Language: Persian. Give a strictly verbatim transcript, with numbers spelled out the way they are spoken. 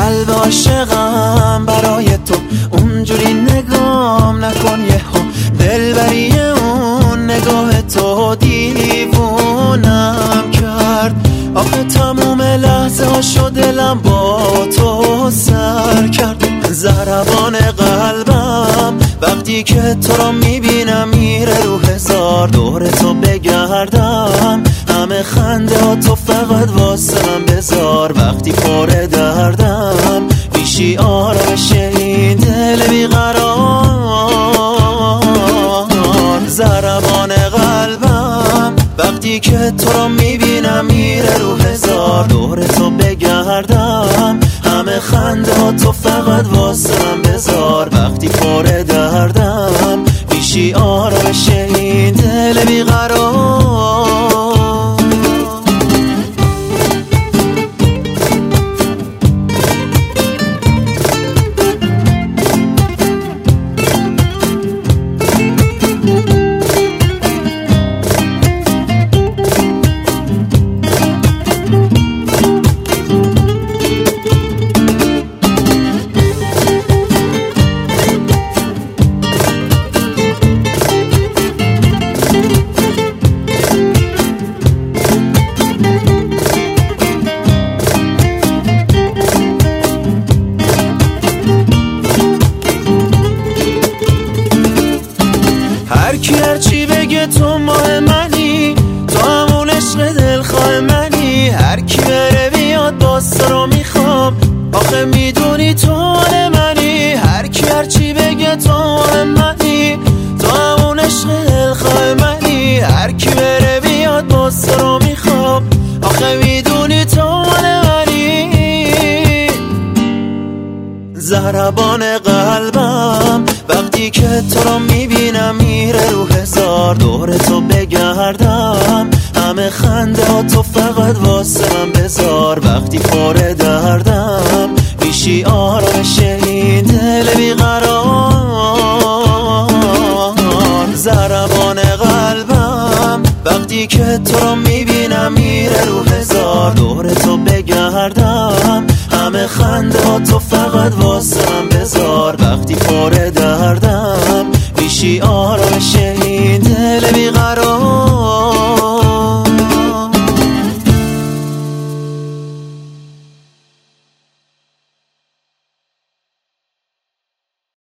قلب عاشقم برای تو، اونجوری نگام نکن یهو، دلبری اون نگاه تو دیوونم کرد. آخه تموم لحظه هاشو دلم با تو سر کرد. ضربان قلبم وقتی که تو رو میبینم میره رو هزار، دور تو بگردم همه خنده ها تو فقط واسم بذار. وقتی پر دردم میشی آرامش این دل بیقرار. ضربان قلبم وقتی که تو رو میبینم میره رو هزار، دور تو بگردم همه خنده ها تو فقط واسم بذار. وقتی پر دردم میشی آرامش این دل بیقرار. هر کی هر چی بگه تو ماه منی، تو همون عشق دلخواه منی. هر کی بره بیاد باز تو رو میخوام، آخه میدونی تو مال منی. هر کی هر چی بگه تو ماه منی، تو همون عشق دلخواه منی. هر کی بره بیاد باز تو رو میخوام، آخه میدونی تو مال منی. ضربان قلبم وقتی که تو رو میبینم میره رو هزار، دور تو بگردم همه خنده ها تو فقط واسم بذار. وقتی پر دردم میشی آرامش این دل بیقرار. ضربان قلبم وقتی که تو رو میبینم میره رو هزار، دور تو بگردم همه خنده ها تو فقط واسم بذار. وقتی پر دردم میشی آرامش این دل بیقرار.